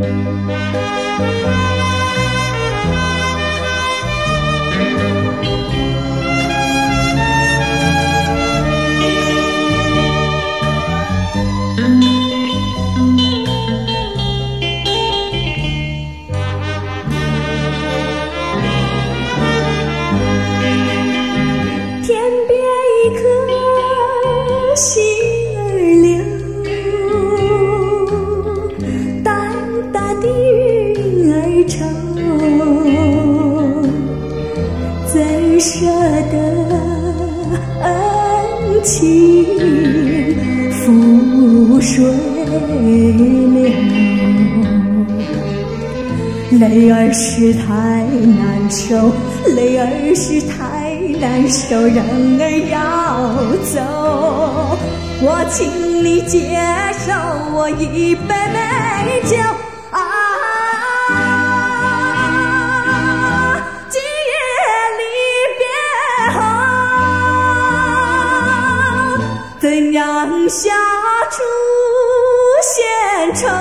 舍得恩情覆水流，泪儿是太难受，泪儿是太难受，人儿要走，我请你接受我一杯美酒啊。怎样下出现愁？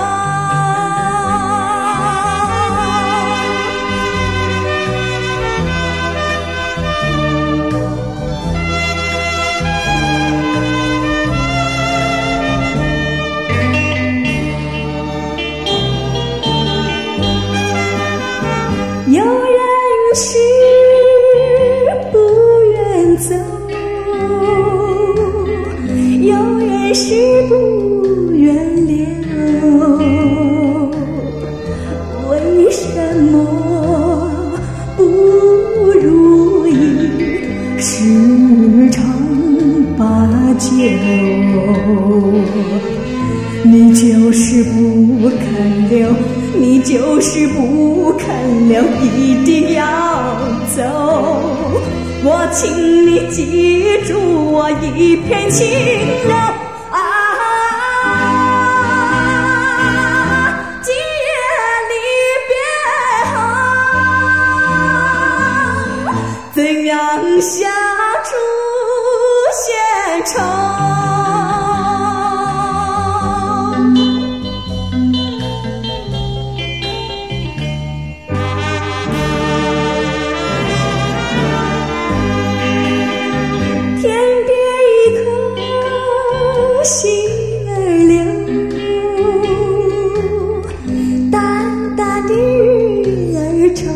有人是不愿走，有人是不愿留，为什么不如意时常把酒？你就是不肯留，你就是不肯留，一定要走。我请你记住我一片情流啊，今夜离别后，怎样下出现愁？心儿流，淡淡的日儿愁，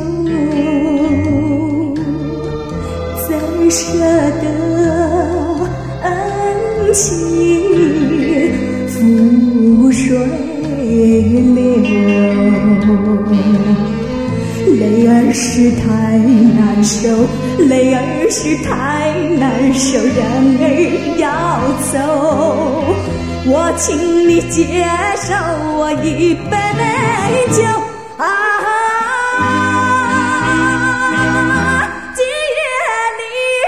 怎舍得恩情覆水流？泪儿是太难受，泪儿是太难受，人儿要走，我请你接受我一杯美酒啊，今夜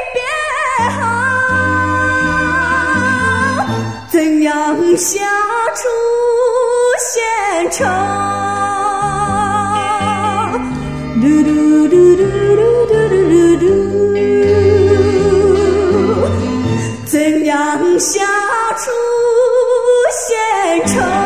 离别后，怎样下出现愁？嘟嘟嘟嘟嘟嘟嘟嘟，怎样下出现愁？